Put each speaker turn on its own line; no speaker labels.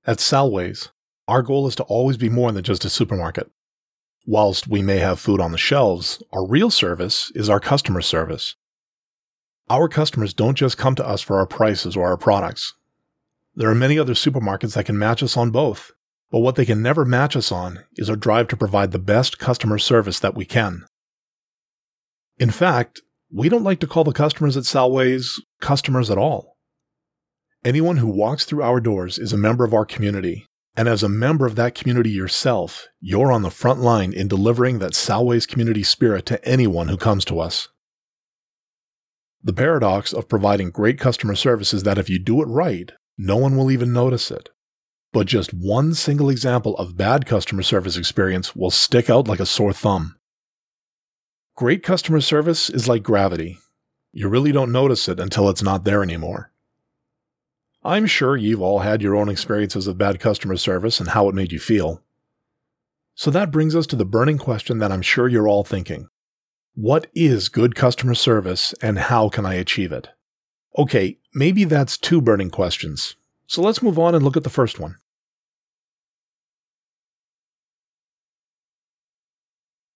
At Salways, our goal is to always be more than just a supermarket. Whilst we may have food on the shelves, our real service is our customer service. Our customers don't just come to us for our prices or our products. There are many other supermarkets that can match us on both, but what they can never match us on is our drive to provide the best customer service that we can. In fact, we don't like to call the customers at Salways customers at all. Anyone who walks through our doors is a member of our community, and as a member of that community yourself, you're on the front line in delivering that Salways community spirit to anyone who comes to us. The paradox of providing great customer service is that if you do it right, no one will even notice it. But just one single example of bad customer service experience will stick out like a sore thumb. Great customer service is like gravity. You really don't notice it until it's not there anymore. I'm sure you've all had your own experiences of bad customer service and how it made you feel. So that brings us to the burning question that I'm sure you're all thinking. What is good customer service and how can I achieve it? Okay, maybe that's two burning questions. So let's move on and look at the first one.